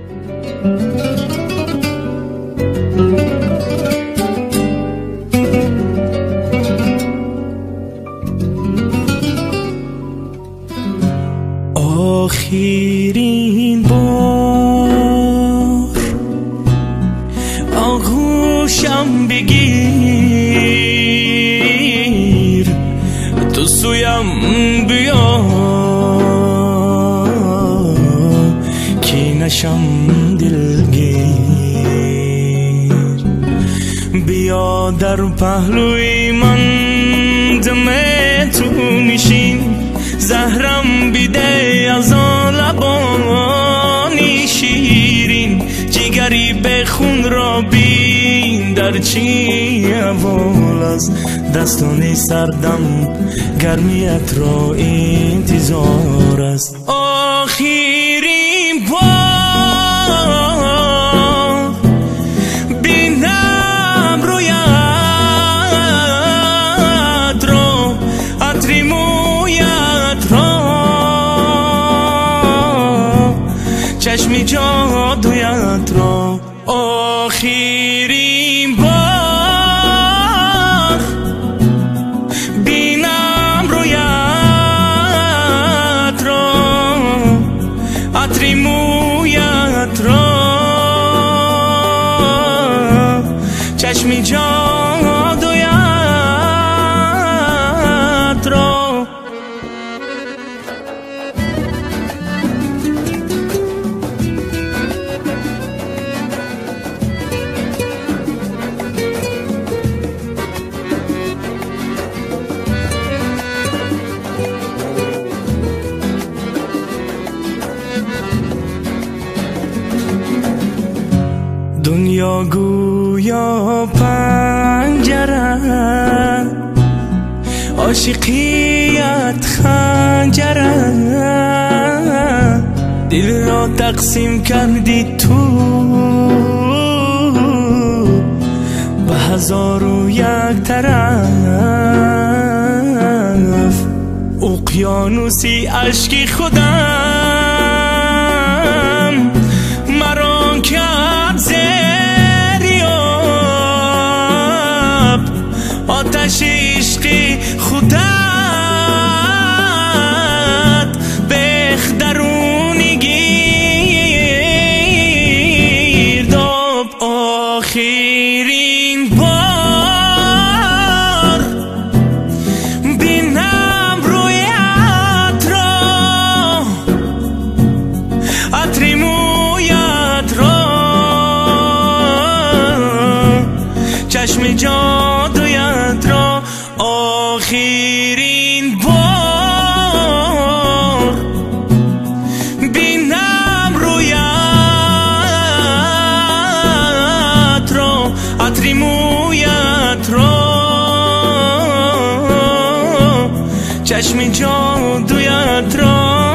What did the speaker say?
آخرین بار آغوشم بگیر، تو سویم بیا که نشم دلگیر. بیا در پهلوی من دم تو میشین، زهرم بیده از آن لبانی شیرین. جگری به خون را بین در چی اول از دستان سردم، گرمیت را انتظار است. آخرین بار بینم رویت را، عطر مویت را، چشمی جادویت را. آخرین بار بینم رویت را، عطر مویت را، چشمی جادویت را. دنیا گویا پنجره، عاشقیت خنجره، دل را تقسیم کردی تو به 1001 طرف. اقیانوسی اشکی خودم مرا کرد زریاب، آتش عشقی خودت به درونی گیرداب. آخرین بار بینم رویت را، عطر مویت را، چشم جادویت را. آخرین بار بینم رویت را، عطر مویت را، چشم جادویت را.